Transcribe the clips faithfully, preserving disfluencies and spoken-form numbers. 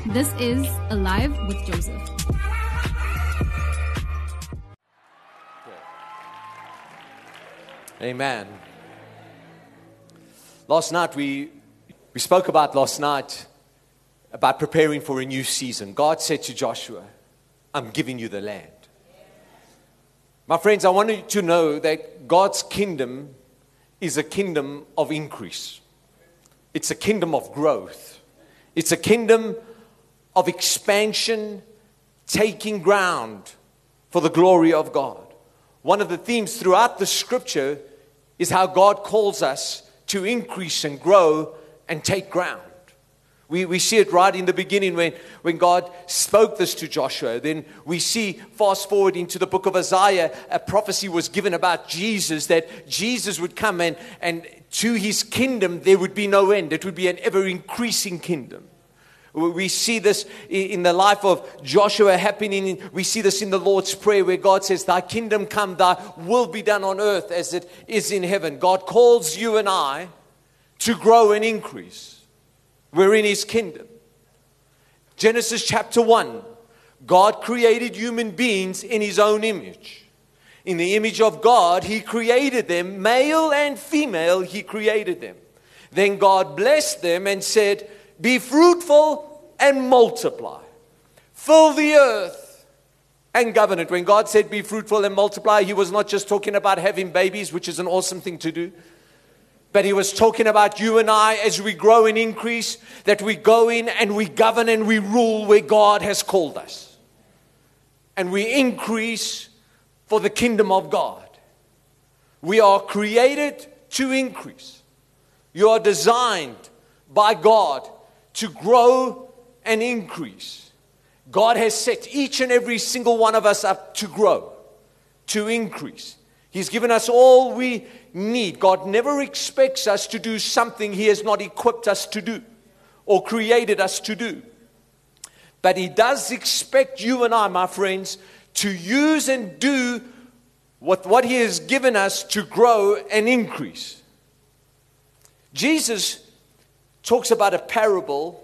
This is Alive with Joseph. Amen. Last night we we spoke about last night about preparing for a new season. God said to Joshua, I'm giving you the land. My friends, I want you to know that God's kingdom is a kingdom of increase. It's a kingdom of growth. It's a kingdom of expansion, taking ground for the glory of God. One of the themes throughout the scripture is how God calls us to increase and grow and take ground. We, we see it right in the beginning when, when God spoke this to Joshua. Then we see, fast forward into the book of Isaiah, a prophecy was given about Jesus, that Jesus would come and, and to his kingdom there would be no end. It would be an ever-increasing kingdom. We see this in the life of Joshua happening. We see this in the Lord's Prayer where God says, thy kingdom come, thy will be done on earth as it is in heaven. God calls you and I to grow and increase. We're in his kingdom. Genesis chapter one, God created human beings in his own image. In the image of God, he created them, male and female, he created them. Then God blessed them and said, be fruitful and multiply. Fill the earth and govern it. When God said be fruitful and multiply, he was not just talking about having babies, which is an awesome thing to do. But he was talking about you and I as we grow and increase, that we go in and we govern and we rule where God has called us. And we increase for the kingdom of God. We are created to increase. You are designed by God to grow and increase. God has set each and every single one of us up to grow, to increase. He's given us all we need. God never expects us to do something he has not equipped us to do or created us to do. But he does expect you and I, my friends, to use and do what, what he has given us to grow and increase. Jesus talks about a parable.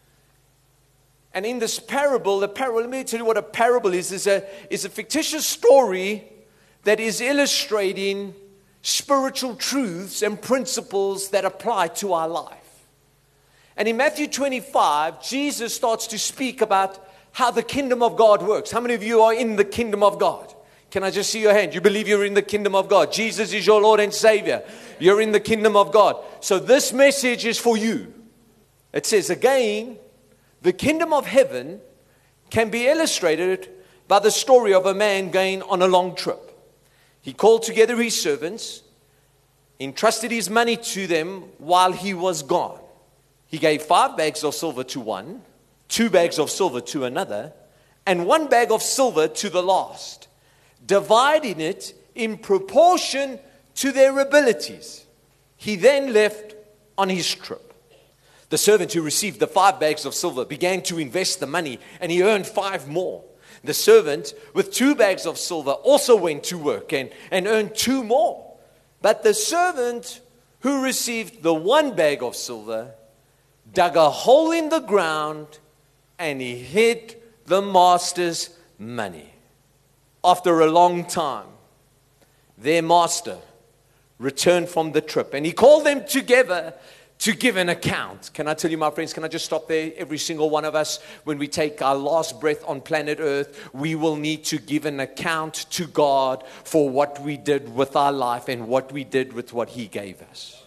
And in this parable, the parable, let me tell you what a parable is, is a, is a fictitious story that is illustrating spiritual truths and principles that apply to our life. And in Matthew twenty-five, Jesus starts to speak about how the kingdom of God works. How many of you are in the kingdom of God? Can I just see your hand? You believe you're in the kingdom of God. Jesus is your Lord and Savior. You're in the kingdom of God. So this message is for you. It says again, the kingdom of heaven can be illustrated by the story of a man going on a long trip. He called together his servants, entrusted his money to them while he was gone. He gave five bags of silver to one, two bags of silver to another, and one bag of silver to the last, dividing it in proportion to their abilities. He then left on his trip. The servant who received the five bags of silver began to invest the money, and he earned five more. The servant with two bags of silver also went to work and, and earned two more. But the servant who received the one bag of silver dug a hole in the ground and he hid the master's money. After a long time, their master returned from the trip and he called them together to give an account. Can I tell you, my friends, can I just stop there? Every single one of us, when we take our last breath on planet Earth, we will need to give an account to God for what we did with our life and what we did with what he gave us.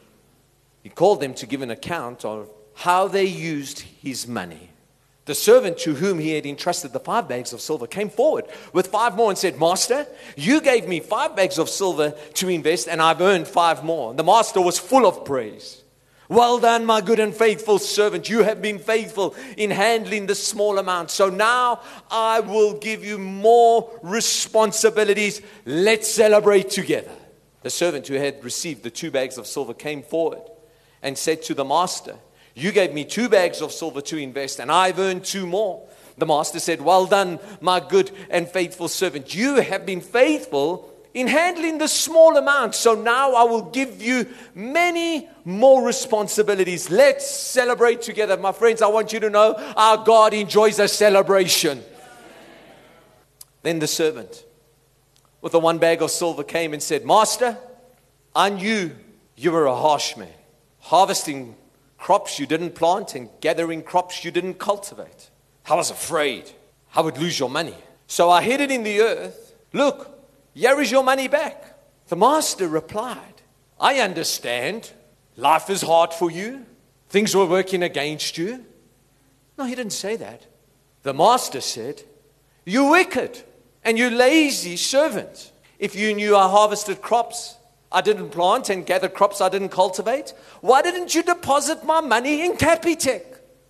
He called them to give an account of how they used his money. The servant to whom he had entrusted the five bags of silver came forward with five more and said, Master, you gave me five bags of silver to invest and I've earned five more. The master was full of praise. Well done, my good and faithful servant. You have been faithful in handling this small amount. So now I will give you more responsibilities. Let's celebrate together. The servant who had received the two bags of silver came forward and said to the master, you gave me two bags of silver to invest and I've earned two more. The master said, well done, my good and faithful servant. You have been faithful in handling the small amount. So now I will give you many more responsibilities. Let's celebrate together. My friends, I want you to know our God enjoys a celebration. Then the servant with the one bag of silver came and said, Master, I knew you were a harsh man, harvesting crops you didn't plant and gathering crops you didn't cultivate. I was afraid I would lose your money. So I hid it in the earth. Look, here is your money back. The master replied, I understand. Life is hard for you. Things were working against you. No, he didn't say that. The master said, you wicked and you lazy servant. If you knew I harvested crops I didn't plant and gathered crops I didn't cultivate, why didn't you deposit my money in Capitec?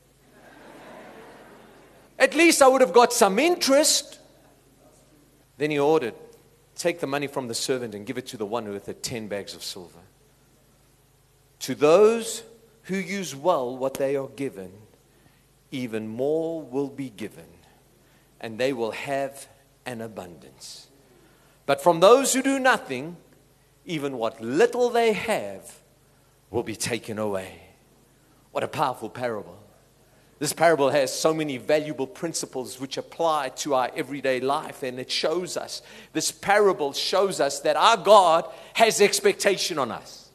At least I would have got some interest. Then he ordered, take the money from the servant and give it to the one with the ten bags of silver. To those who use well what they are given, even more will be given, and they will have an abundance. But from those who do nothing, even what little they have will be taken away. What a powerful parable. This parable has so many valuable principles which apply to our everyday life, and it shows us, this parable shows us that our God has expectation on us.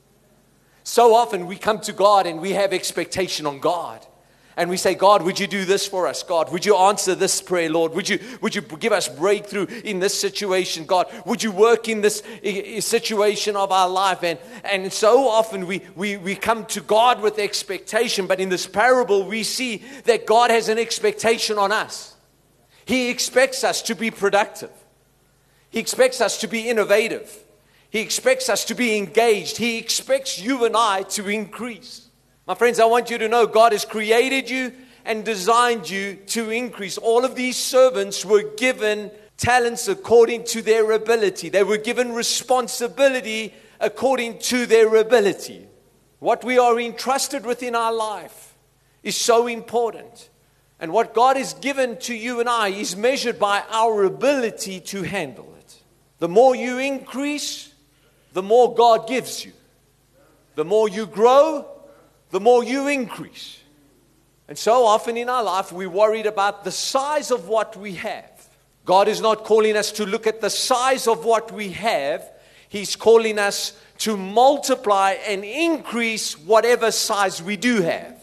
So often we come to God and we have expectation on God. And we say, God, would you do this for us? God, would you answer this prayer, Lord? Would you, would you give us breakthrough in this situation? God, would you work in this situation of our life? And, and so often we, we, we come to God with expectation, but in this parable we see that God has an expectation on us. He expects us to be productive. He expects us to be innovative. He expects us to be engaged. He expects you and I to increase. My friends, I want you to know God has created you and designed you to increase. All of these servants were given talents according to their ability. They were given responsibility according to their ability. What we are entrusted with in our life is so important. And what God has given to you and I is measured by our ability to handle it. The more you increase, the more God gives you. The more you grow, the more you increase. And so often in our life, we're worried about the size of what we have. God is not calling us to look at the size of what we have. He's calling us to multiply and increase whatever size we do have.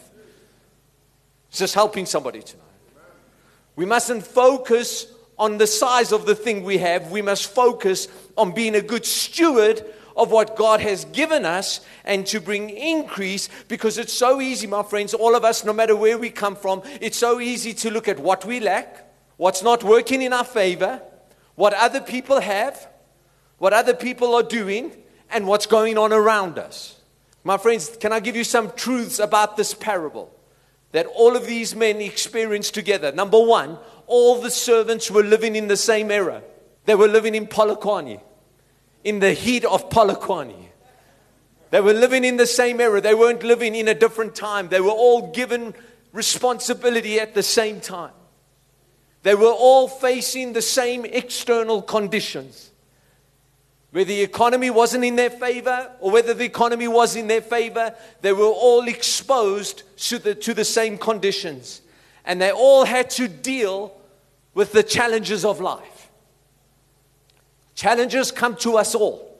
It's just helping somebody tonight. We mustn't focus on the size of the thing we have. We must focus on being a good steward of what God has given us and to bring increase, because it's so easy, my friends, all of us, no matter where we come from, it's so easy to look at what we lack, what's not working in our favor, what other people have, what other people are doing, and what's going on around us. My friends, can I give you some truths about this parable that all of these men experienced together? Number one, all the servants were living in the same era. They were living in Polokwane. In the heat of Polokwane. They were living in the same era. They weren't living in a different time. They were all given responsibility at the same time. They were all facing the same external conditions. Whether the economy wasn't in their favor or whether the economy was in their favor, they were all exposed to the, to the same conditions. And they all had to deal with the challenges of life. Challenges come to us all.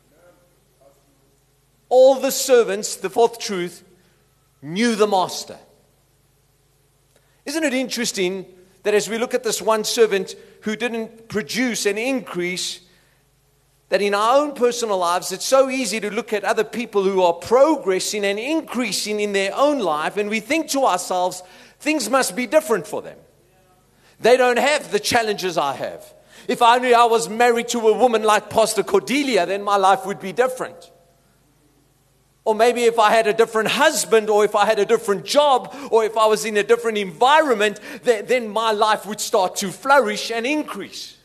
All the servants, the fourth truth, knew the master. Isn't it interesting that as we look at this one servant who didn't produce an increase, that in our own personal lives, it's so easy to look at other people who are progressing and increasing in their own life, and we think to ourselves, things must be different for them. They don't have the challenges I have. If I knew I was married to a woman like Pastor Cordelia, then my life would be different. Or maybe if I had a different husband, or if I had a different job, or if I was in a different environment, then my life would start to flourish and increase.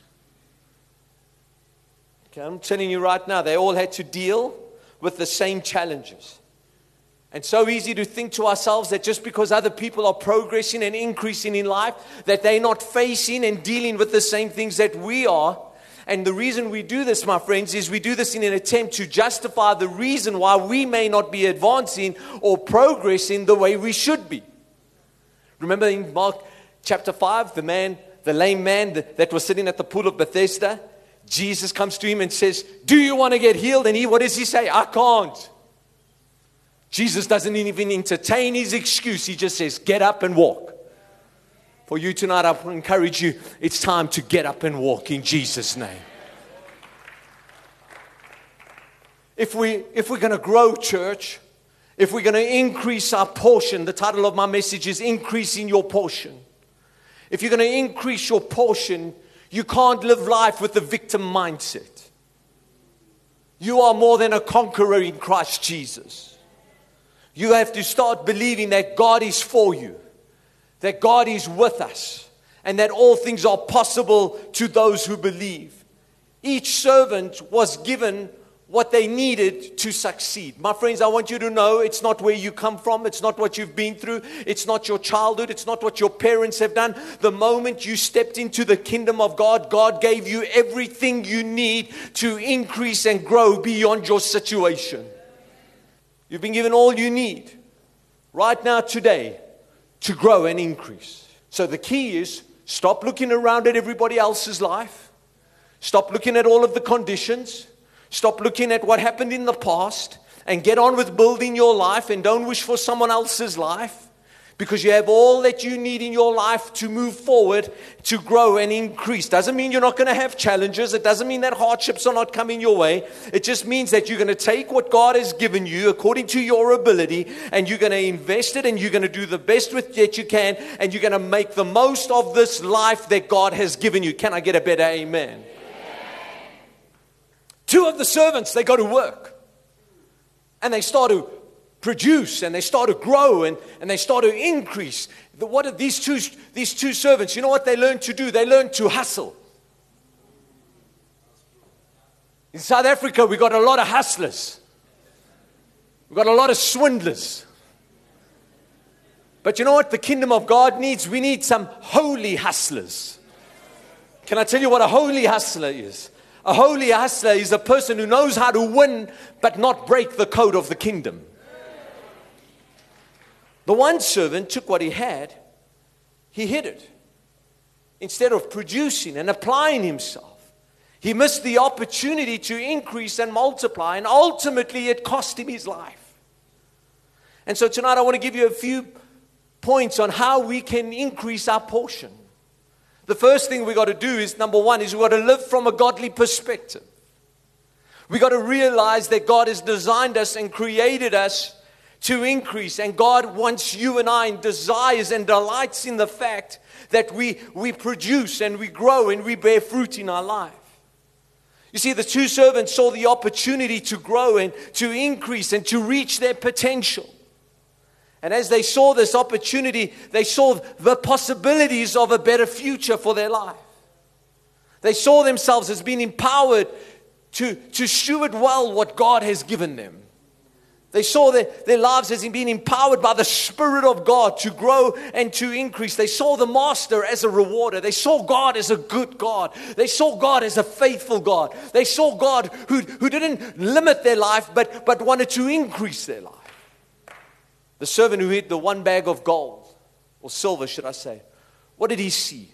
Okay, I'm telling you right now, they all had to deal with the same challenges. And so easy to think to ourselves that just because other people are progressing and increasing in life, that they're not facing and dealing with the same things that we are. And the reason we do this, my friends, is we do this in an attempt to justify the reason why we may not be advancing or progressing the way we should be. Remember in Mark chapter five, the man, the lame man that was sitting at the pool of Bethesda? Jesus comes to him and says, do you want to get healed? And he, what does he say? I can't. Jesus doesn't even entertain his excuse. He just says, get up and walk. For you tonight, I encourage you, it's time to get up and walk in Jesus' name. If, we, if we're going to grow, church, if we're going to increase our portion, the title of my message is Increasing Your Portion. If you're going to increase your portion, you can't live life with a victim mindset. You are more than a conqueror in Christ Jesus. You have to start believing that God is for you, that God is with us, and that all things are possible to those who believe. Each servant was given what they needed to succeed. My friends, I want you to know it's not where you come from. It's not what you've been through. It's not your childhood. It's not what your parents have done. The moment you stepped into the kingdom of God, God gave you everything you need to increase and grow beyond your situation. You've been given all you need right now today to grow and increase. So the key is stop looking around at everybody else's life. Stop looking at all of the conditions. Stop looking at what happened in the past and get on with building your life, and don't wish for someone else's life, because you have all that you need in your life to move forward, to grow and increase. Doesn't mean you're not going to have challenges. It doesn't mean that hardships are not coming your way. It just means that you're going to take what God has given you according to your ability, and you're going to invest it, and you're going to do the best with that you can, and you're going to make the most of this life that God has given you. Can I get a better amen? Two of the servants, they go to work, and they start to produce, and they start to grow, and, and they start to increase. The, what are these two, these two servants? You know what they learned to do? They learned to hustle. In South Africa, we got a lot of hustlers. We've got a lot of swindlers. But you know what the kingdom of God needs? We need some holy hustlers. Can I tell you what a holy hustler is? A holy hustler is a person who knows how to win but not break the code of the kingdom. The one servant took what he had, he hid it. Instead of producing and applying himself, he missed the opportunity to increase and multiply, and ultimately it cost him his life. And so tonight I want to give you a few points on how we can increase our portion. The first thing we got to do is, number one, is we got to live from a godly perspective. We got to realize that God has designed us and created us to increase. And God wants you and I, and desires and delights in the fact that we, we produce and we grow and we bear fruit in our life. You see, the two servants saw the opportunity to grow and to increase and to reach their potential. And as they saw this opportunity, they saw the possibilities of a better future for their life. They saw themselves as being empowered to, to steward well what God has given them. They saw their, their lives as being empowered by the Spirit of God to grow and to increase. They saw the Master as a rewarder. They saw God as a good God. They saw God as a faithful God. They saw God who, who didn't limit their life, but, but wanted to increase their life. The servant who hid the one bag of gold, or silver, should I say, what did he see?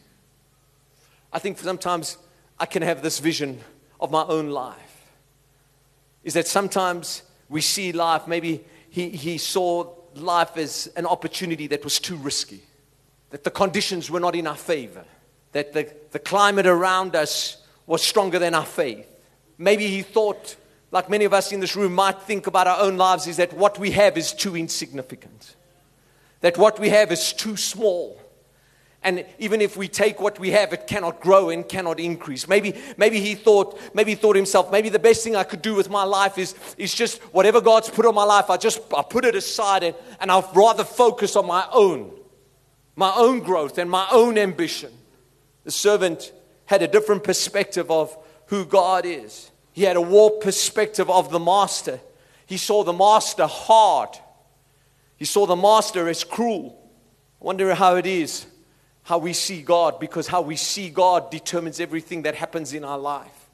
I think sometimes I can have this vision of my own life. Is that sometimes we see life, maybe he, he saw life as an opportunity that was too risky, that the conditions were not in our favor, that the, the climate around us was stronger than our faith. Maybe he thought, like many of us in this room might think about our own lives, is that what we have is too insignificant. That what we have is too small. And even if we take what we have, it cannot grow and cannot increase. Maybe, maybe he thought, maybe he thought himself, maybe the best thing I could do with my life is, is just whatever God's put on my life, I just I put it aside and, and I'll rather focus on my own, my own growth and my own ambition. The servant had a different perspective of who God is. He had a warped perspective of the master. He saw the master hard. He saw the master as cruel. I wonder how it is, how we see God, because how we see God determines everything that happens in our life.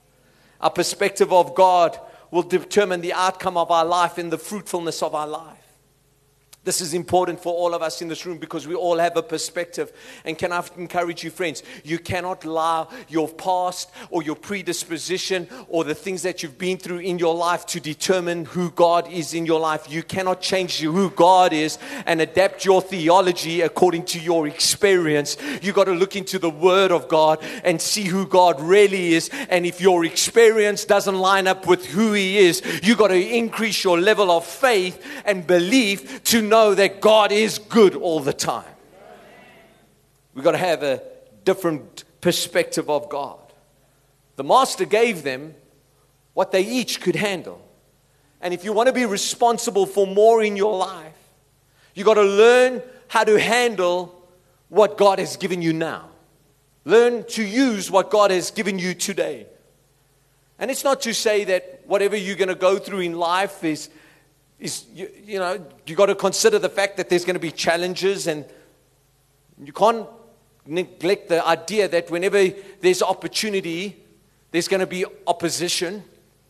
Our perspective of God will determine the outcome of our life and the fruitfulness of our life. This is important for all of us in this room because we all have a perspective. And can I encourage you, friends, you cannot allow your past or your predisposition or the things that you've been through in your life to determine who God is in your life. You cannot change who God is and adapt your theology according to your experience. You got to look into the Word of God and see who God really is. And if your experience doesn't line up with who He is, you got to increase your level of faith and belief to know that God is good all the time. We've got to have a different perspective of God. The Master gave them what they each could handle. And if you want to be responsible for more in your life, you've got to learn how to handle what God has given you now. Learn to use what God has given you today. And it's not to say that whatever you're going to go through in life is Is you, you know, you got to consider the fact that there's going to be challenges, and you can't neglect the idea that whenever there's opportunity, there's going to be opposition.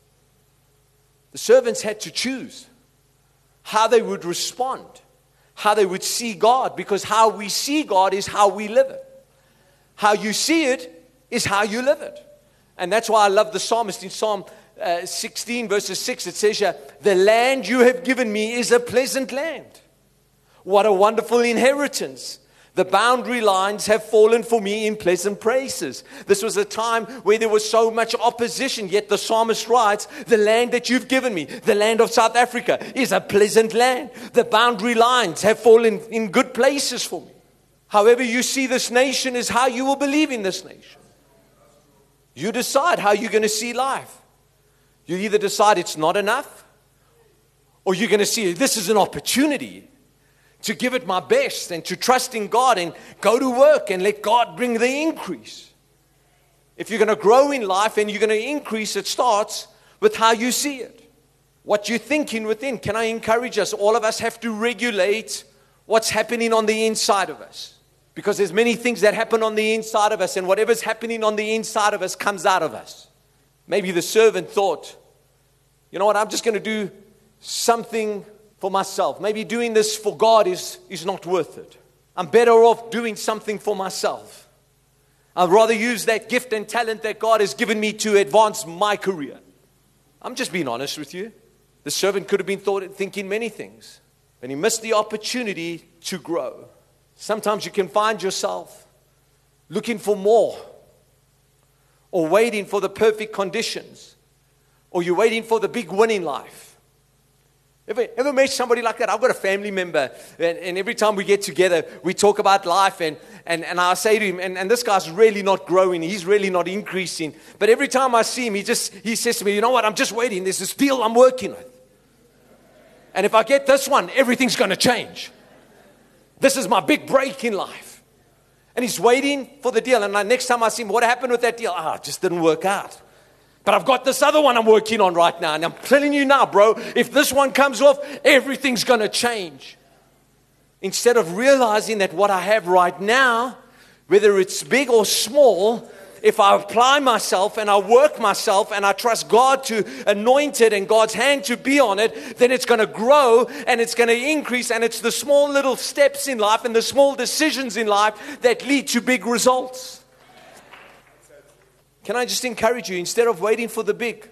The servants had to choose how they would respond, how they would see God, because how we see God is how we live it. How you see it is how you live it. And that's why I love the psalmist in Psalm Uh, sixteen verses six, it says here, the land you have given me is a pleasant land. What a wonderful inheritance. The boundary lines have fallen for me in pleasant places. This was a time where there was so much opposition, yet the psalmist writes, the land that you've given me, the land of South Africa, is a pleasant land. The boundary lines have fallen in good places for me. However you see this nation is how you will believe in this nation. You decide how you're going to see life. You either decide it's not enough, or you're going to see this is an opportunity to give it my best and to trust in God and go to work and let God bring the increase. If you're going to grow in life and you're going to increase, it starts with how you see it. What you're thinking within. Can I encourage us? All of us have to regulate what's happening on the inside of us. Because there's many things that happen on the inside of us, and whatever's happening on the inside of us comes out of us. Maybe the servant thought, you know what, I'm just going to do something for myself. Maybe doing this for God is, is not worth it. I'm better off doing something for myself. I'd rather use that gift and talent that God has given me to advance my career. I'm just being honest with you. The servant could have been thought, thinking many things, and he missed the opportunity to grow. Sometimes you can find yourself looking for more, or waiting for the perfect conditions, or you're waiting for the big win in life. Ever, ever met somebody like that? I've got a family member, and, and every time we get together, we talk about life, and, and, and I say to him, and, and this guy's really not growing, he's really not increasing, but every time I see him, he just he says to me, you know what, I'm just waiting, there's this deal I'm working with. And if I get this one, everything's going to change. This is my big break in life. And he's waiting for the deal. And next time I see him, what happened with that deal? Ah, oh, it just didn't work out. But I've got this other one I'm working on right now. And I'm telling you now, bro, if this one comes off, everything's going to change. Instead of realizing that what I have right now, whether it's big or small, if I apply myself and I work myself and I trust God to anoint it and God's hand to be on it, then it's going to grow and it's going to increase. And it's the small little steps in life and the small decisions in life that lead to big results. Can I just encourage you, instead of waiting for the big,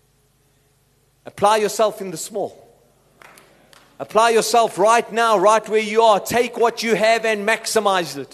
apply yourself in the small. Apply yourself right now, right where you are. Take what you have and maximize it.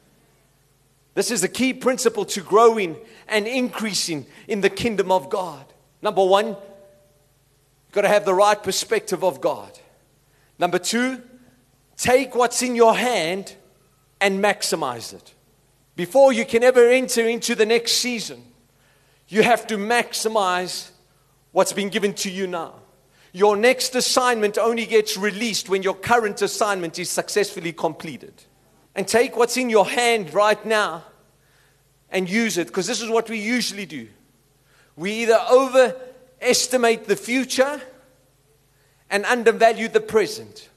This is the key principle to growing and increasing in the kingdom of God. Number one, you've got to have the right perspective of God. Number two, take what's in your hand and maximize it. Before you can ever enter into the next season, you have to maximize what's been given to you now. Your next assignment only gets released when your current assignment is successfully completed. And take what's in your hand right now and use it, because this is what we usually do. We either overestimate the future and undervalue the present.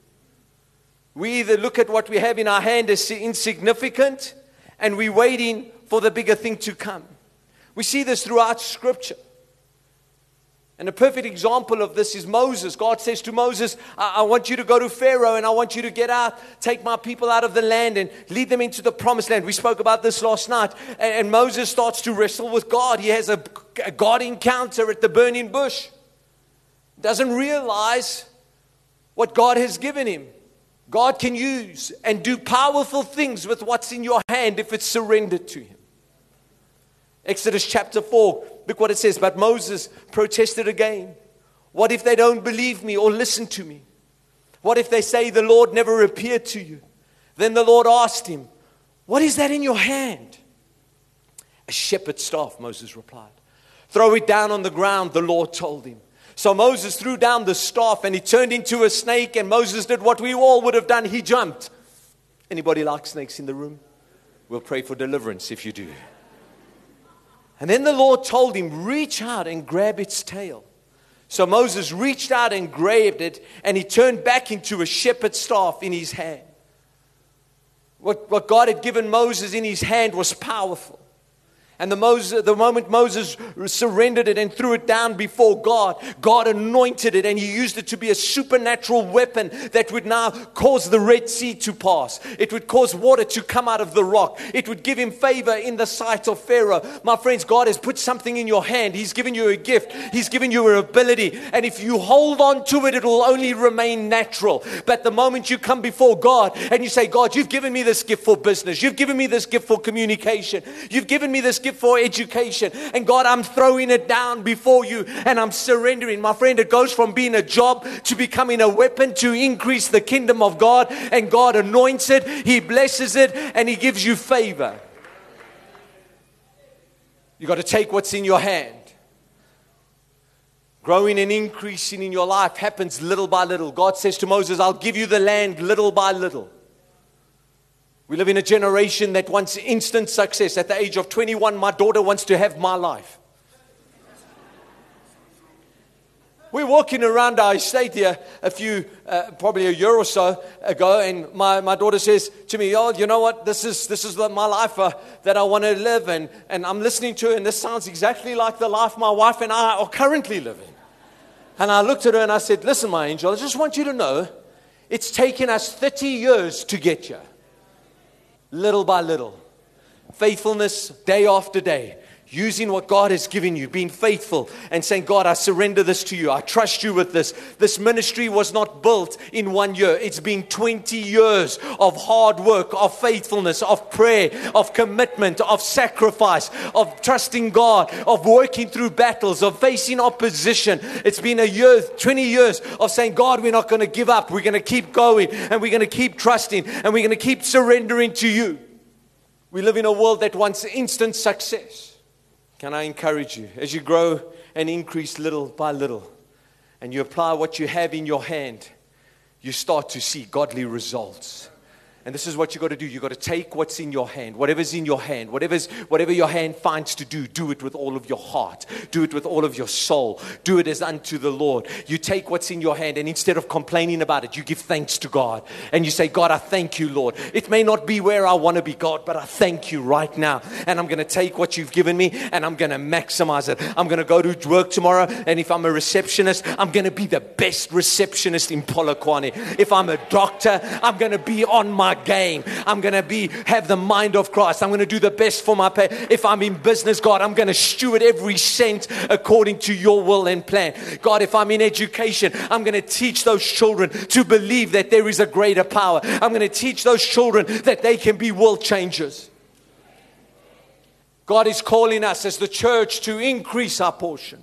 We either look at what we have in our hand as insignificant and we're waiting for the bigger thing to come. We see this throughout Scripture. And a perfect example of this is Moses. God says to Moses, I, I want you to go to Pharaoh and I want you to get out, take my people out of the land and lead them into the promised land. We spoke about this last night. And, and Moses starts to wrestle with God. He has a, a God encounter at the burning bush. Doesn't realize what God has given him. God can use and do powerful things with what's in your hand if it's surrendered to him. Exodus chapter four, look what it says. But Moses protested again. What if they don't believe me or listen to me? What if they say the Lord never appeared to you? Then the Lord asked him, what is that in your hand? A shepherd's staff, Moses replied. Throw it down on the ground, the Lord told him. So Moses threw down the staff and it turned into a snake, and Moses did what we all would have done. He jumped. Anybody like snakes in the room? We'll pray for deliverance if you do. And then the Lord told him, reach out and grab its tail. So Moses reached out and grabbed it, and he turned back into a shepherd's staff in his hand. What, what God had given Moses in his hand was powerful. And the, Moses, the moment Moses surrendered it and threw it down before God, God anointed it and he used it to be a supernatural weapon that would now cause the Red Sea to pass. It would cause water to come out of the rock. It would give him favor in the sight of Pharaoh. My friends, God has put something in your hand. He's given you a gift. He's given you an ability. And if you hold on to it, it will only remain natural. But the moment you come before God and you say, God, you've given me this gift for business. You've given me this gift for communication. You've given me this gift for education, and God, I'm throwing it down before you and I'm surrendering. My friend, it goes from being a job to becoming a weapon to increase the kingdom of God, and God anoints it, he blesses it, and he gives you favor. You got to take what's in your hand. Growing and increasing in your life happens little by little. God says to Moses, I'll give you the land little by little. We live in a generation that wants instant success. At the age of twenty-one, my daughter wants to have my life. We're walking around our estate here a few, uh, probably a year or so ago, and my, my daughter says to me, oh, you know what, this is this is my life uh, that I want to live, and, and I'm listening to it, and this sounds exactly like the life my wife and I are currently living. And I looked at her and I said, listen, my angel, I just want you to know, it's taken us thirty years to get here. Little by little, faithfulness day after day, using what God has given you, being faithful and saying, God, I surrender this to you. I trust you with this. This ministry was not built in one year. It's been twenty years of hard work, of faithfulness, of prayer, of commitment, of sacrifice, of trusting God, of working through battles, of facing opposition. It's been a year, twenty years of saying, God, we're not going to give up. We're going to keep going, and we're going to keep trusting, and we're going to keep surrendering to you. We live in a world that wants instant success. Can I encourage you, as you grow and increase little by little, and you apply what you have in your hand, you start to see godly results. And this is what you got to do. You got to take what's in your hand, whatever's in your hand, whatever's, whatever your hand finds to do, do it with all of your heart. Do it with all of your soul. Do it as unto the Lord. You take what's in your hand, and instead of complaining about it, you give thanks to God. And you say, God, I thank you, Lord. It may not be where I want to be, God, but I thank you right now. And I'm going to take what you've given me, and I'm going to maximize it. I'm going to go to work tomorrow, and if I'm a receptionist, I'm going to be the best receptionist in Polokwane. If I'm a doctor, I'm going to be on my game. I'm going to be have the mind of Christ. I'm going to do the best for my pay. If I'm in business, God, I'm going to steward every cent according to your will and plan. God, if I'm in education, I'm going to teach those children to believe that there is a greater power. I'm going to teach those children that they can be world changers. God is calling us as the church to increase our portion.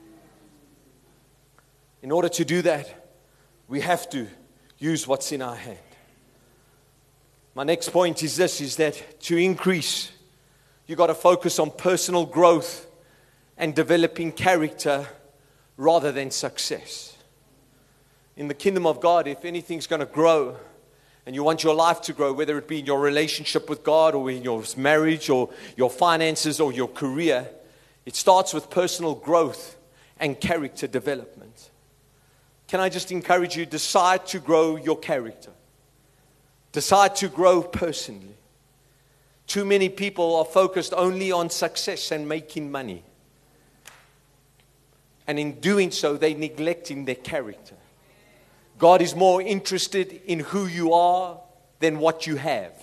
In order to do that, we have to use what's in our hand. My next point is this, is that to increase, you got to focus on personal growth and developing character rather than success. In the kingdom of God, if anything's going to grow and you want your life to grow, whether it be in your relationship with God or in your marriage or your finances or your career, it starts with personal growth and character development. Can I just encourage you, decide to grow your character. Decide to grow personally. Too many people are focused only on success and making money. And in doing so, they're neglecting their character. God is more interested in who you are than what you have.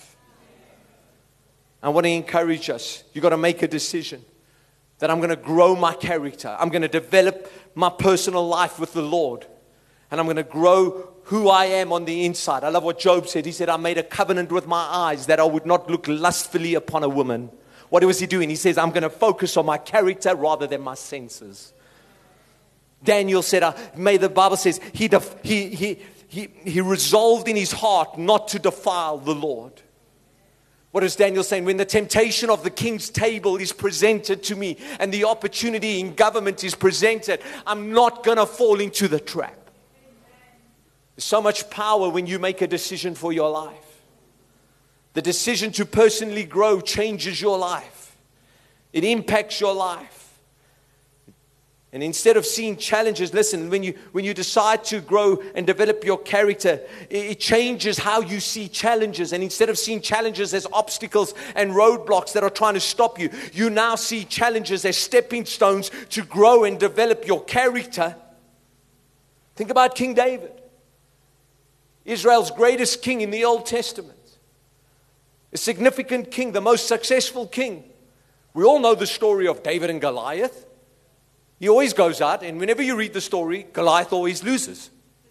I want to encourage us. You've got to make a decision that I'm going to grow my character. I'm going to develop my personal life with the Lord. And I'm going to grow who I am on the inside. I love what Job said. He said, I made a covenant with my eyes that I would not look lustfully upon a woman. What was he doing? He says, I'm going to focus on my character rather than my senses. Daniel said, uh, may the Bible says, he, def- he, he, he, he resolved in his heart not to defile the Lord. What is Daniel saying? When the temptation of the king's table is presented to me and the opportunity in government is presented, I'm not going to fall into the trap. There's so much power when you make a decision for your life. The decision to personally grow changes your life. It impacts your life. And instead of seeing challenges, listen, when you when you decide to grow and develop your character, it, it changes how you see challenges. And instead of seeing challenges as obstacles and roadblocks that are trying to stop you, you now see challenges as stepping stones to grow and develop your character. Think about King David, Israel's greatest king in the Old Testament. A significant king, the most successful king. We all know the story of David and Goliath. He always goes out, and whenever you read the story, Goliath always loses.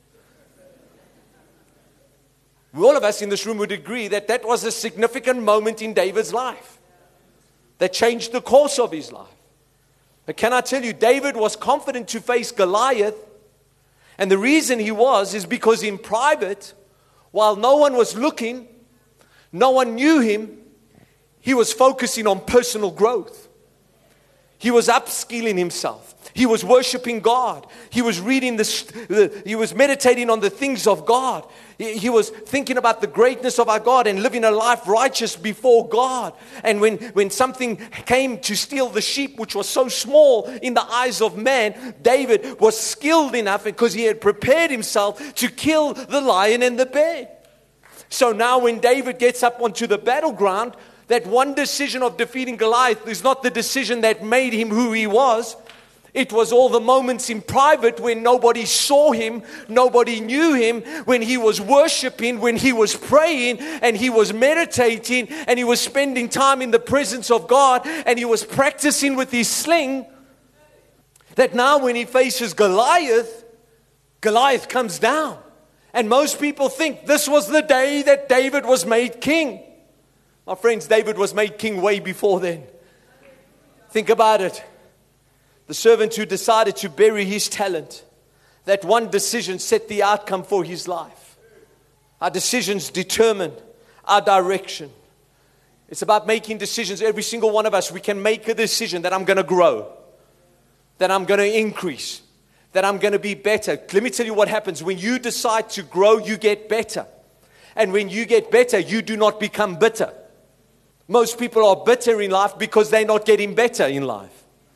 All of us in this room would agree that that was a significant moment in David's life that changed the course of his life. But can I tell you, David was confident to face Goliath, and the reason he was is because in private, while no one was looking, no one knew him, he was focusing on personal growth. He was upskilling himself. He was worshiping God. He was reading the, he was meditating on the things of God. He, he was thinking about the greatness of our God and living a life righteous before God. And when, when something came to steal the sheep, which was so small in the eyes of man, David was skilled enough because he had prepared himself to kill the lion and the bear. So now when David gets up onto the battleground, that one decision of defeating Goliath is not the decision that made him who he was. It was all the moments in private when nobody saw him, nobody knew him, when he was worshiping, when he was praying, and he was meditating, and he was spending time in the presence of God, and he was practicing with his sling, that now when he faces Goliath, Goliath comes down. And most people think this was the day that David was made king. My friends, David was made king way before then. Think about it. The servant who decided to bury his talent, that one decision set the outcome for his life. Our decisions determine our direction. It's about making decisions. Every single one of us, we can make a decision that I'm going to grow, that I'm going to increase, that I'm going to be better. Let me tell you what happens. When you decide to grow, you get better. And when you get better, you do not become bitter. Most people are bitter in life because they're not getting better in life.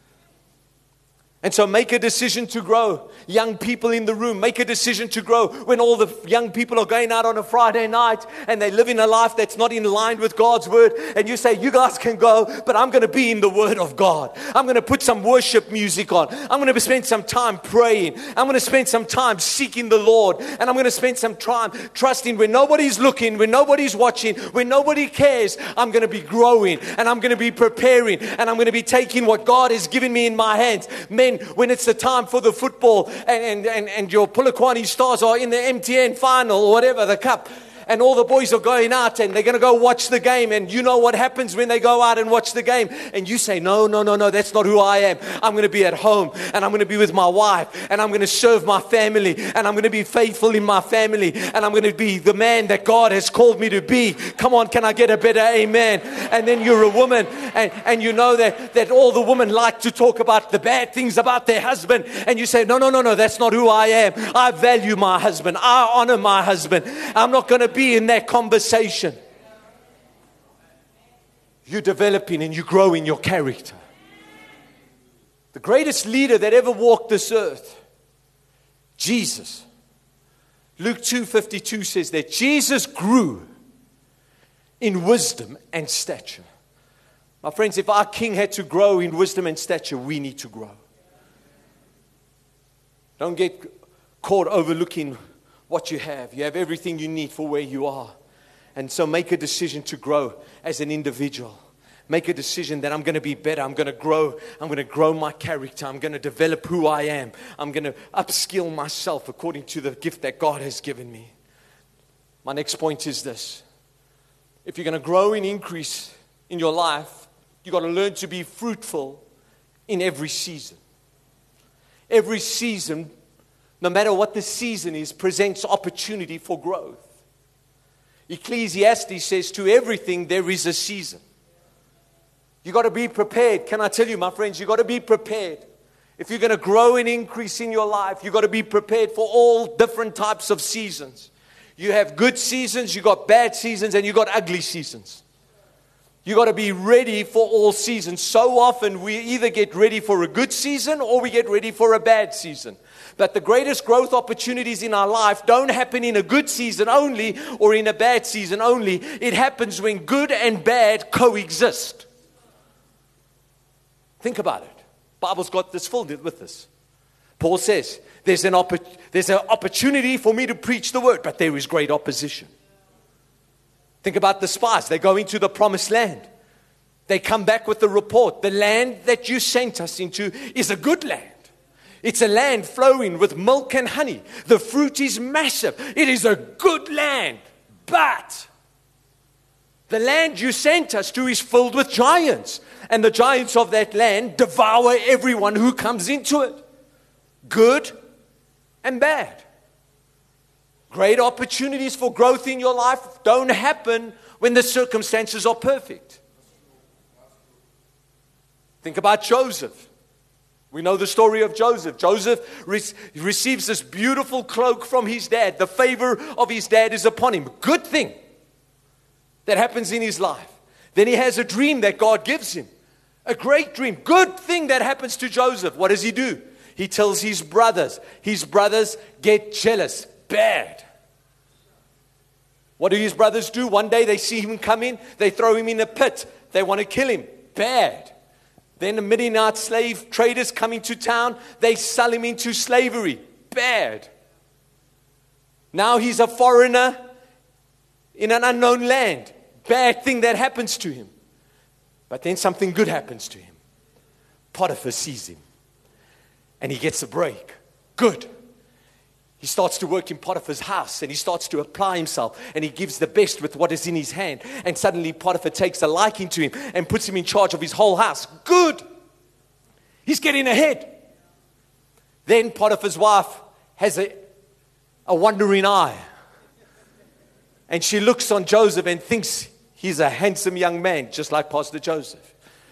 And so make a decision to grow. Young people in the room, make a decision to grow. When all the young people are going out on a Friday night and they live in a life that's not in line with God's word, and you say, you guys can go, but I'm going to be in the word of God. I'm going to put some worship music on. I'm going to spend some time praying. I'm going to spend some time seeking the Lord. And I'm going to spend some time trusting when nobody's looking, when nobody's watching, when nobody cares. I'm going to be growing, and I'm going to be preparing, and I'm going to be taking what God has given me in my hands. Men, when it's the time for the football and, and, and, and your Polokwane Stars are in the M T N final or whatever, the cup, and all the boys are going out and they're going to go watch the game, and you know what happens when they go out and watch the game, and you say, no, no, no, no, that's not who I am. I'm going to be at home, and I'm going to be with my wife, and I'm going to serve my family, and I'm going to be faithful in my family, and I'm going to be the man that God has called me to be. Come on, can I get a better amen? And then you're a woman, and, and you know that, that all the women like to talk about the bad things about their husband, and you say, no, no, no, no, that's not who I am. I value my husband. I honor my husband. I'm not going to be in that conversation. You're developing and you're growing your character. The greatest leader that ever walked this earth, Jesus. Luke two fifty-two says that Jesus grew in wisdom and stature. My friends, if our King had to grow in wisdom and stature, we need to grow. Don't get caught overlooking what you have. You have everything you need for where you are. And so make a decision to grow as an individual. Make a decision that I'm going to be better. I'm going to grow. I'm going to grow my character. I'm going to develop who I am. I'm going to upskill myself according to the gift that God has given me. My next point is this. If you're going to grow and increase in your life, you've got to learn to be fruitful in every season. Every season, no matter what the season is, presents opportunity for growth. Ecclesiastes says, to everything there is a season. You got to be prepared. Can I tell you, my friends, you got to be prepared. If you're going to grow and increase in your life, you got to be prepared for all different types of seasons. You have good seasons, you got bad seasons, and you got ugly seasons. You got to be ready for all seasons. So often we either get ready for a good season or we get ready for a bad season. But the greatest growth opportunities in our life don't happen in a good season only or in a bad season only. It happens when good and bad coexist. Think about it. The Bible's got this filled with this. Paul says, there's an, opp- there's an opportunity for me to preach the word, but there is great opposition. Think about the spies. They go into the promised land. They come back with the report. The land that you sent us into is a good land. It's a land flowing with milk and honey. The fruit is massive. It is a good land. But the land you sent us to is filled with giants. And the giants of that land devour everyone who comes into it. Good and bad. Great opportunities for growth in your life don't happen when the circumstances are perfect. Think about Joseph. We know the story of Joseph. Joseph re- receives this beautiful cloak from his dad. The favor of his dad is upon him. Good thing that happens in his life. Then he has a dream that God gives him. A great dream. Good thing that happens to Joseph. What does he do? He tells his brothers. His brothers get jealous. Bad. What do his brothers do? One day they see him come in. They throw him in a pit. They want to kill him. Bad. Then the Midianite slave traders come into town. They sell him into slavery. Bad. Now he's a foreigner in an unknown land. Bad thing that happens to him. But then something good happens to him. Potiphar sees him. And he gets a break. Good. He starts to work in Potiphar's house and he starts to apply himself and he gives the best with what is in his hand. And suddenly Potiphar takes a liking to him and puts him in charge of his whole house. Good. He's getting ahead. Then Potiphar's wife has a, a wandering eye. And she looks on Joseph and thinks he's a handsome young man, just like Pastor Joseph.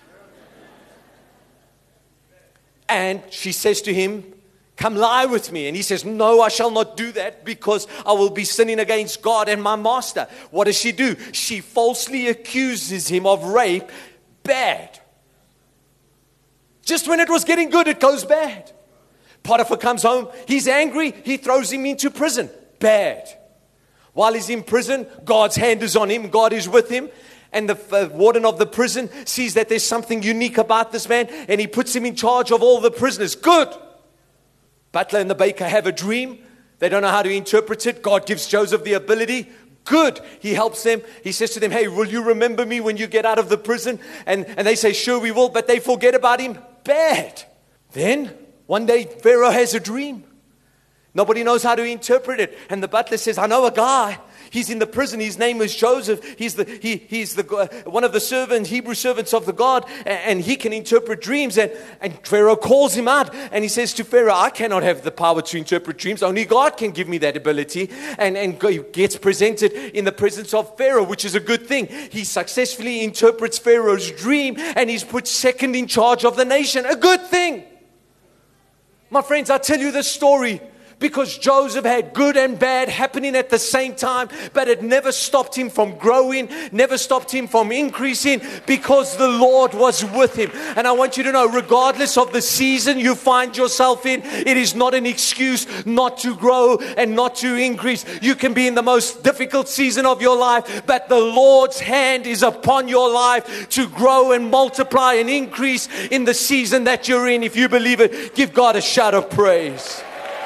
And she says to him, come lie with me. And he says, no, I shall not do that because I will be sinning against God and my master. What does she do? She falsely accuses him of rape. Bad. Just when it was getting good, it goes bad. Potiphar comes home. He's angry. He throws him into prison. Bad. While he's in prison, God's hand is on him. God is with him. And the uh, warden of the prison sees that there's something unique about this man. And he puts him in charge of all the prisoners. Good. Butler and the baker have a dream. They don't know how to interpret it. God gives Joseph the ability. Good. He helps them. He says to them, hey, will you remember me when you get out of the prison? And, and they say, sure, we will. But they forget about him. Bad. Then one day Pharaoh has a dream. Nobody knows how to interpret it. And the butler says, I know a guy. He's in the prison. His name is Joseph. He's the he he's the uh, one of the servants, Hebrew servants of the God, and, and he can interpret dreams. And, and Pharaoh calls him out, and he says to Pharaoh, I cannot have the power to interpret dreams. Only God can give me that ability. And and he gets presented in the presence of Pharaoh, which is a good thing. He successfully interprets Pharaoh's dream, and he's put second in charge of the nation. A good thing. My friends, I tell you this story because Joseph had good and bad happening at the same time, but it never stopped him from growing, never stopped him from increasing, because the Lord was with him. And I want you to know, regardless of the season you find yourself in, it is not an excuse not to grow and not to increase. You can be in the most difficult season of your life, but the Lord's hand is upon your life to grow and multiply and increase in the season that you're in. If you believe it, give God a shout of praise.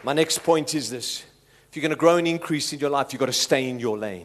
My next point is this. If you're going to grow and increase in your life, you've got to stay in your lane.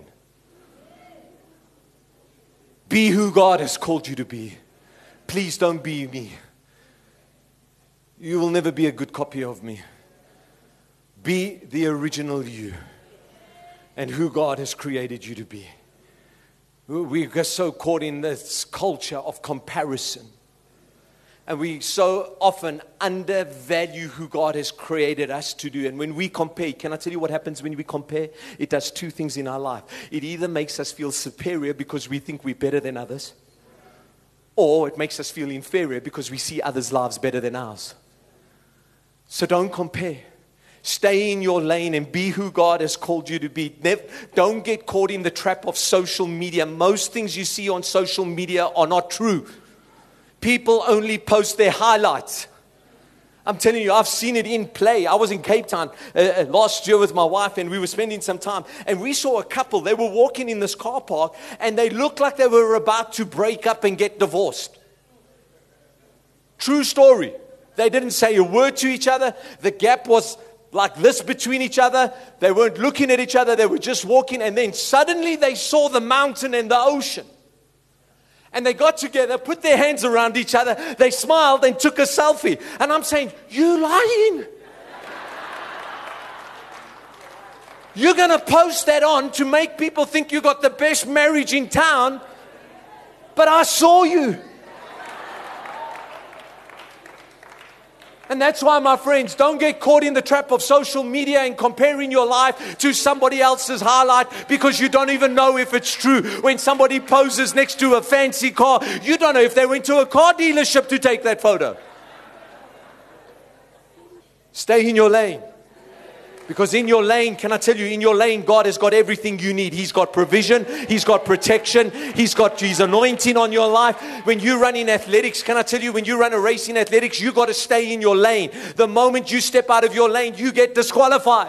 Be who God has called you to be. Please don't be me. You will never be a good copy of me. Be the original you and who God has created you to be. We get so caught in this culture of comparison. And we so often undervalue who God has created us to do. And when we compare, can I tell you what happens when we compare? It does two things in our life. It either makes us feel superior because we think we're better than others, or it makes us feel inferior because we see others' lives better than ours. So don't compare. Stay in your lane and be who God has called you to be. Never, don't get caught in the trap of social media. Most things you see on social media are not true. People only post their highlights. I'm telling you, I've seen it in play. I was in Cape Town uh, last year with my wife, and we were spending some time. And we saw a couple. They were walking in this car park, and they looked like they were about to break up and get divorced. True story. They didn't say a word to each other. The gap was like this between each other. They weren't looking at each other. They were just walking. And then suddenly they saw the mountain and the ocean. And they got together, put their hands around each other. They smiled and took a selfie. And I'm saying, you lying. You're going to post that on to make people think you got the best marriage in town. But I saw you. And that's why, my friends, don't get caught in the trap of social media and comparing your life to somebody else's highlight, because you don't even know if it's true. When somebody poses next to a fancy car, you don't know if they went to a car dealership to take that photo. Stay in your lane. Because in your lane, can I tell you, in your lane, God has got everything you need. He's got provision. He's got protection. He's got His anointing on your life. When you run in athletics, can I tell you, when you run a race in athletics, you got to stay in your lane. The moment you step out of your lane, you get disqualified.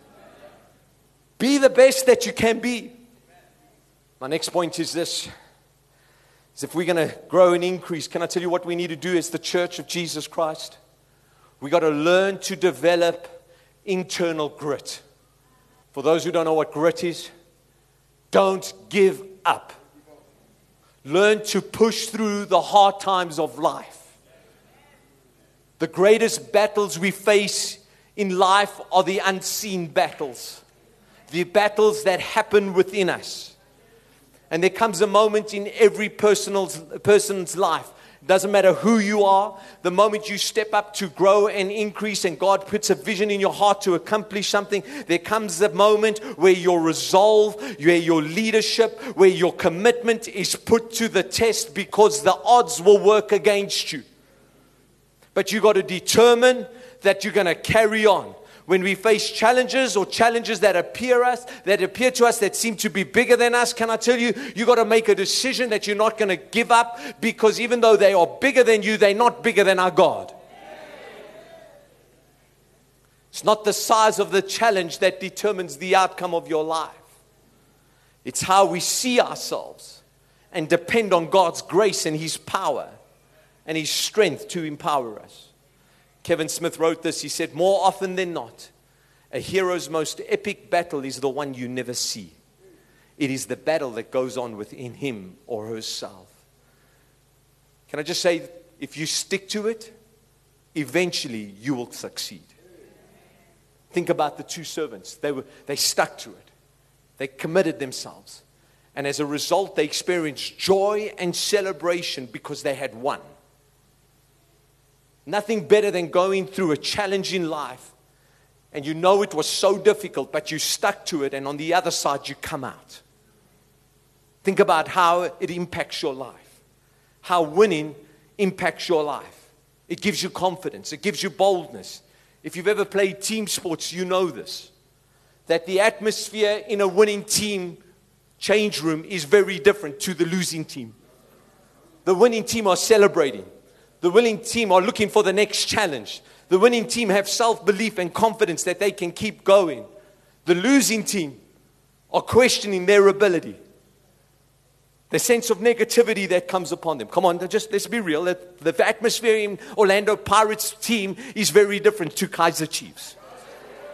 Be the best that you can be. My next point is this. Is if we're going to grow and increase, can I tell you what we need to do as the church of Jesus Christ? We got to learn to develop internal grit. For those who don't know what grit is, don't give up. Learn to push through the hard times of life. The greatest battles we face in life are the unseen battles. The battles that happen within us. And there comes a moment in every person's, person's life. Doesn't matter who you are, the moment you step up to grow and increase and God puts a vision in your heart to accomplish something, there comes a moment where your resolve, where your leadership, where your commitment is put to the test, because the odds will work against you. But you got to determine that you're going to carry on. When we face challenges or challenges that appear us, that appear to us that seem to be bigger than us, can I tell you, you got to make a decision that you're not going to give up, because even though they are bigger than you, they're not bigger than our God. It's not the size of the challenge that determines the outcome of your life. It's how we see ourselves and depend on God's grace and His power and His strength to empower us. Kevin Smith wrote this. He said, more often than not, a hero's most epic battle is the one you never see. It is the battle that goes on within him or herself. Can I just say, if you stick to it, eventually you will succeed. Think about the two servants. They were, they stuck to it. They committed themselves. And as a result, they experienced joy and celebration because they had won. Nothing better than going through a challenge in life, and you know it was so difficult, but you stuck to it, and on the other side you come out. Think about how it impacts your life. How winning impacts your life. It gives you confidence. It gives you boldness. If you've ever played team sports, you know this. That the atmosphere in a winning team change room is very different to the losing team. The winning team are celebrating. The winning team are looking for the next challenge. The winning team have self-belief and confidence that they can keep going. The losing team are questioning their ability. The sense of negativity that comes upon them. Come on, just let's be real. The atmosphere in Orlando Pirates team is very different to Kaiser Chiefs.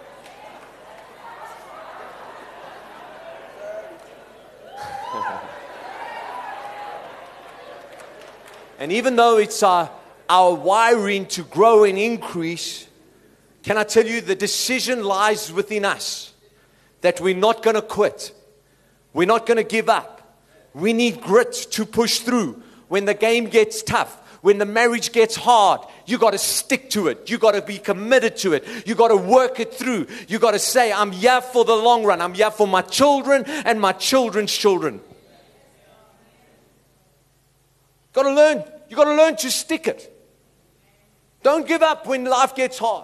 And even though it's our, our wiring to grow and increase, can I tell you the decision lies within us that we're not going to quit. We're not going to give up. We need grit to push through. When the game gets tough, when the marriage gets hard, you got to stick to it. You got to be committed to it. You got to work it through. You got to say, I'm here for the long run. I'm here for my children and my children's children. Got to learn. You got to learn to stick it. Don't give up when life gets hard.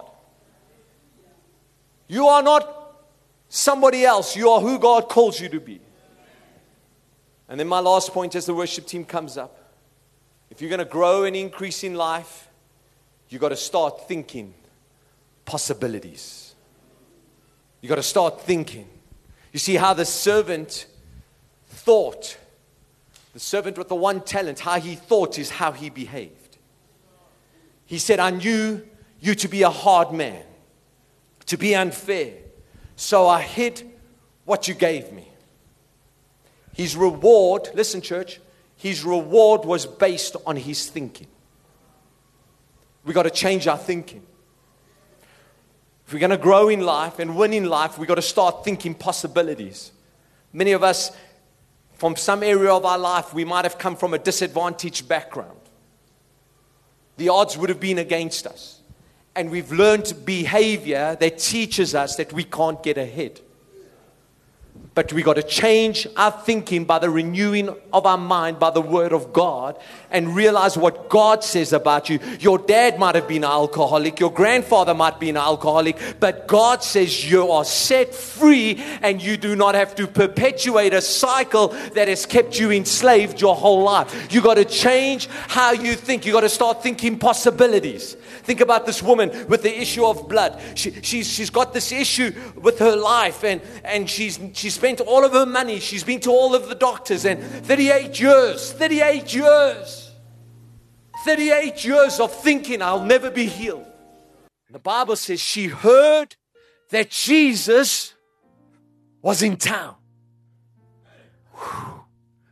You are not somebody else. You are who God calls you to be. And then my last point as the worship team comes up. If you're going to grow and increase in life, you got to start thinking possibilities. You got to start thinking. You see how the servant thought. The servant with the one talent, how he thought is how he behaved. He said, I knew you to be a hard man, to be unfair. So I hid what you gave me. His reward, listen church, his reward was based on his thinking. We got to change our thinking. If we're going to grow in life and win in life, we got to start thinking possibilities. Many of us, from some area of our life, we might have come from a disadvantaged background. The odds would have been against us. And we've learned behavior that teaches us that we can't get ahead. But we got to change our thinking by the renewing of our mind, by the word of God, and realize what God says about you. Your dad might have been an alcoholic. Your grandfather might be an alcoholic. But God says you are set free and you do not have to perpetuate a cycle that has kept you enslaved your whole life. You got to change how you think. You got to start thinking possibilities. Think about this woman with the issue of blood. She, she's, she's got this issue with her life, and, and she's, she spent all of her money. She's been to all of the doctors, and thirty-eight years, thirty-eight years, thirty-eight years of thinking, I'll never be healed. The Bible says she heard that Jesus was in town. Whew.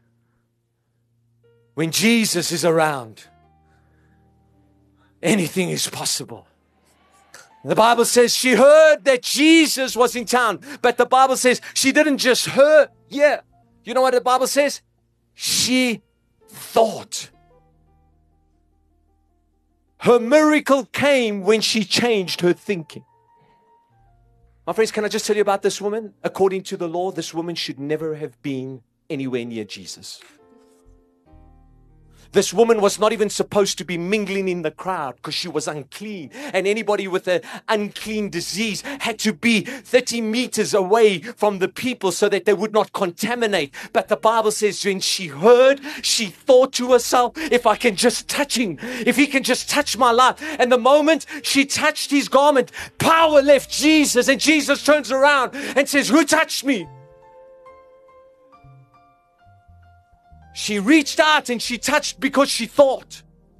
When Jesus is around, anything is possible. The Bible says she heard that Jesus was in town. But the Bible says she didn't just hear. Yeah. You know what the Bible says? She thought. Her miracle came when she changed her thinking. My friends, can I just tell you about this woman? According to the law, this woman should never have been anywhere near Jesus. This woman was not even supposed to be mingling in the crowd because she was unclean. And anybody with an unclean disease had to be thirty meters away from the people so that they would not contaminate. But the Bible says when she heard, she thought to herself, if I can just touch him, if he can just touch my life. And the moment she touched his garment, power left Jesus. And Jesus turns around and says, who touched me? She reached out and she touched because she thought.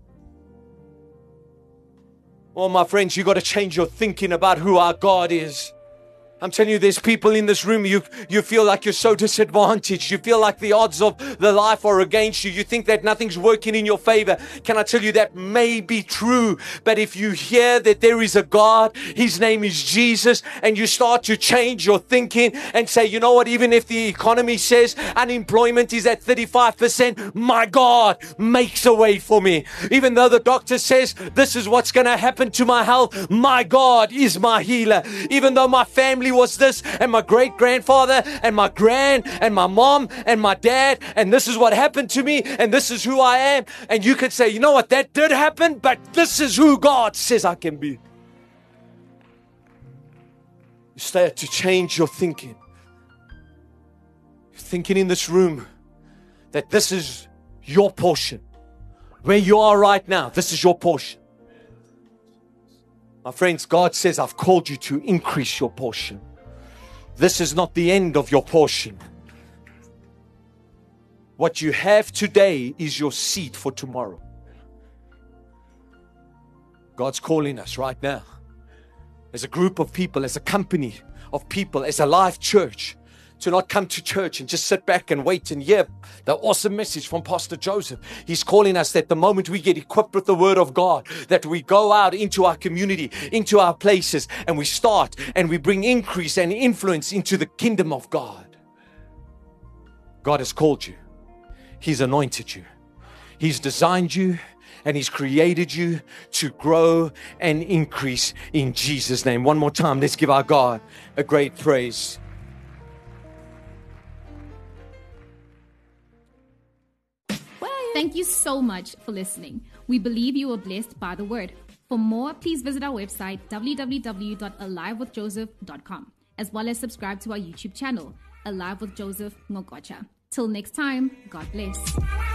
Oh, my friends, you got to change your thinking about who our God is. I'm telling you, there's people in this room, you, you feel like you're so disadvantaged. You feel like the odds of the life are against you. You think that nothing's working in your favor. Can I tell you that may be true? But if you hear that there is a God, His name is Jesus, and you start to change your thinking and say, you know what, even if the economy says unemployment is at thirty-five percent, my God makes a way for me. Even though the doctor says this is what's going to happen to my health, my God is my healer. Even though my family was this, and my great-grandfather, and my grand, and my mom, and my dad, and this is what happened to me, and this is who I am. And you could say, you know what, that did happen, but this is who God says I can be. You start to change your thinking. You're thinking in this room that this is your portion. Where you are right now, this is your portion. My friends, God says, I've called you to increase your portion. This is not the end of your portion. What you have today is your seed for tomorrow. God's calling us right now. As a group of people, as a company of people, as a life church, to not come to church and just sit back and wait and hear the awesome message from Pastor Joseph. He's calling us that the moment we get equipped with the word of God, that we go out into our community, into our places, and we start and we bring increase and influence into the kingdom of God. God has called you. He's anointed you. He's designed you. And He's created you to grow and increase in Jesus' name. One more time, let's give our God a great praise. Thank you so much for listening. We believe you were blessed by the word. For more, please visit our website, w w w dot alive with joseph dot com, as well as subscribe to our YouTube channel, Alive with Joseph Ngokocha. Till next time, God bless.